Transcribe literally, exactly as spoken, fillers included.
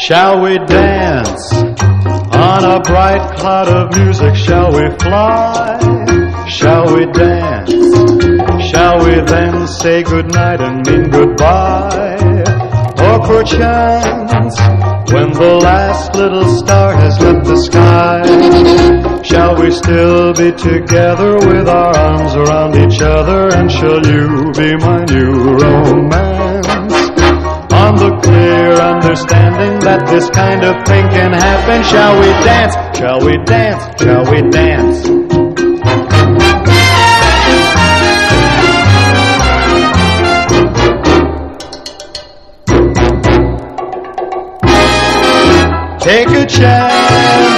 Shall we dance on a bright cloud of music? Shall we fly? Shall we dance? Shall we then say goodnight and mean goodbye? Or perchance, when the last little star has left the sky, shall we still be together with our arms around each other? And shall you be my new romance? On the clear understanding that this kind of thing can happen, shall we dance? Shall we dance? Shall we dance? Take a chance